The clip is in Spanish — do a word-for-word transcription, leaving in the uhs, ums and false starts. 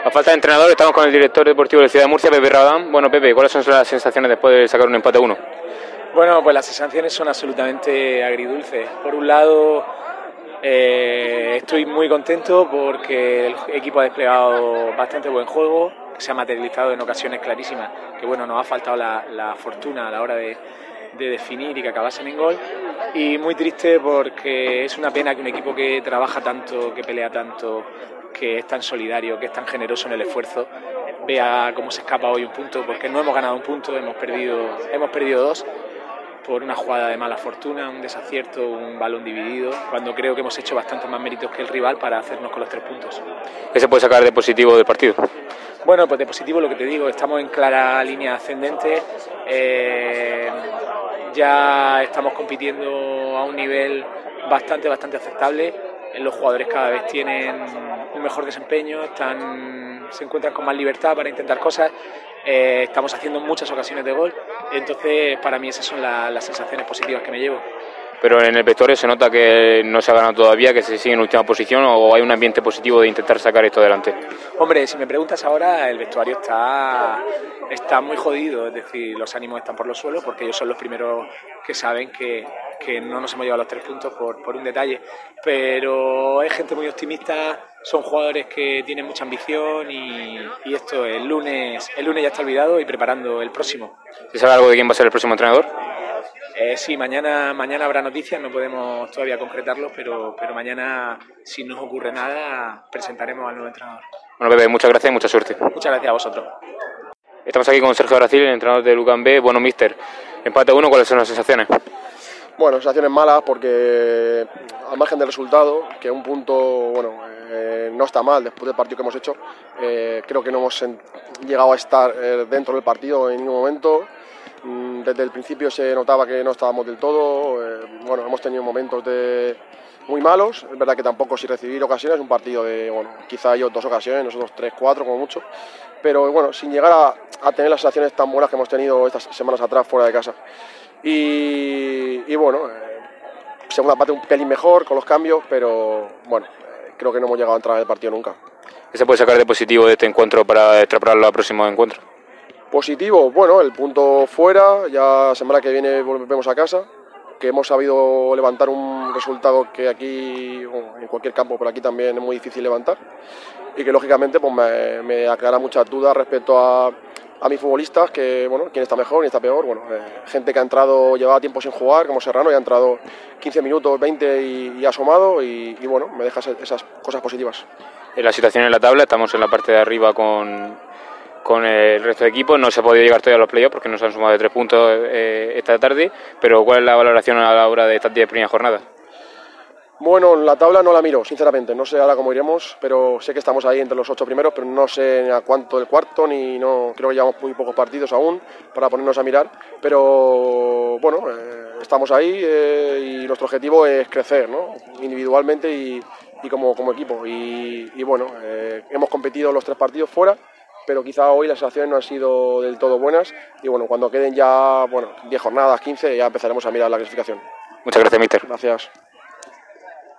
A falta de entrenador, estamos con el director deportivo de Ciudad de Murcia, Pepe Rabadán. Bueno, Pepe, ¿cuáles son las sensaciones después de sacar un empate a uno? Bueno, pues las sensaciones son absolutamente agridulces. Por un lado, eh, estoy muy contento porque el equipo ha desplegado bastante buen juego, que se ha materializado en ocasiones clarísimas, que bueno, nos ha faltado la, la fortuna a la hora de, de definir y que acabasen en gol. Y muy triste porque es una pena que un equipo que trabaja tanto, que pelea tanto, que es tan solidario, que es tan generoso en el esfuerzo, vea cómo se escapa hoy un punto, porque no hemos ganado un punto, hemos perdido, hemos perdido dos por una jugada de mala fortuna, un desacierto, un balón dividido, cuando creo que hemos hecho bastante más méritos que el rival para hacernos con los tres puntos. ¿Qué se puede sacar de positivo del partido? Bueno, pues de positivo lo que te digo, estamos en clara línea ascendente, eh, ya estamos compitiendo a un nivel bastante, bastante aceptable. Los jugadores cada vez tienen un mejor desempeño, están, se encuentran con más libertad para intentar cosas, eh, estamos haciendo muchas ocasiones de gol, entonces para mí esas son la, las sensaciones positivas que me llevo. Pero en el vestuario se nota que no se ha ganado todavía, que se sigue en última posición, o hay un ambiente positivo de intentar sacar esto adelante. Hombre, si me preguntas ahora, el vestuario está, está muy jodido, es decir, los ánimos están por los suelos porque ellos son los primeros que saben que, que no nos hemos llevado los tres puntos por, por un detalle, pero hay gente muy optimista, son jugadores que tienen mucha ambición y, y esto el lunes, el lunes ya está olvidado y preparando el próximo. ¿Se sabe algo de quién va a ser el próximo entrenador? Eh, sí, mañana, mañana habrá noticias, no podemos todavía concretarlo, pero, pero mañana, si no ocurre nada, presentaremos al nuevo entrenador. Bueno, Pepe, muchas gracias y mucha suerte. Muchas gracias a vosotros. Estamos aquí con Sergio Bracil, el entrenador de Lucan B. Bueno, míster, empate a uno, ¿cuáles son las sensaciones? Bueno, sensaciones malas porque al margen del resultado, que un punto, bueno, eh, no está mal después del partido que hemos hecho, eh, creo que no hemos llegado a estar eh, dentro del partido en ningún momento. Desde el principio se notaba que no estábamos del todo, eh, bueno, hemos tenido momentos de muy malos, es verdad que tampoco sin recibir ocasiones, un partido de, bueno, quizá ellos dos ocasiones, nosotros tres, cuatro como mucho, pero bueno, sin llegar a, a tener las sensaciones tan buenas que hemos tenido estas semanas atrás fuera de casa. Y, y bueno, eh, segunda parte un pelín mejor con los cambios, pero bueno, eh, creo que no hemos llegado a entrar en el partido nunca. ¿Qué se puede sacar de positivo de este encuentro para extrapolarlo al próximo encuentro? Positivo, bueno, el punto fuera, ya semana que viene volvemos a casa, que hemos sabido levantar un resultado que aquí, bueno, en cualquier campo, pero aquí también es muy difícil levantar, y que lógicamente pues me, me aclara muchas dudas respecto a, a mis futbolistas, que bueno, quién está mejor, quién está peor, bueno, eh, gente que ha entrado, llevaba tiempo sin jugar, como Serrano, y ha entrado quince minutos, veinte y, y ha asomado, y, y bueno, me deja esas cosas positivas. En la situación en la tabla, estamos en la parte de arriba con... con el resto de equipos, no se ha podido llegar todavía a los playoffs porque nos han sumado de tres puntos eh, esta tarde, pero ¿cuál es la valoración a la hora de estas diez primeras jornadas? Bueno, la tabla no la miro, sinceramente, no sé ahora cómo iremos, pero sé que estamos ahí entre los ocho primeros, pero no sé ni a cuánto del cuarto, ni no, creo que llevamos muy pocos partidos aún para ponernos a mirar, pero bueno, eh, estamos ahí eh, y nuestro objetivo es crecer, ¿no? Individualmente y, y como, como equipo, y, y bueno, eh, hemos competido los tres partidos fuera, pero quizá hoy las sensaciones no han sido del todo buenas y bueno, cuando queden ya bueno, diez jornadas, quince, ya empezaremos a mirar la clasificación. Muchas gracias, míster. Gracias.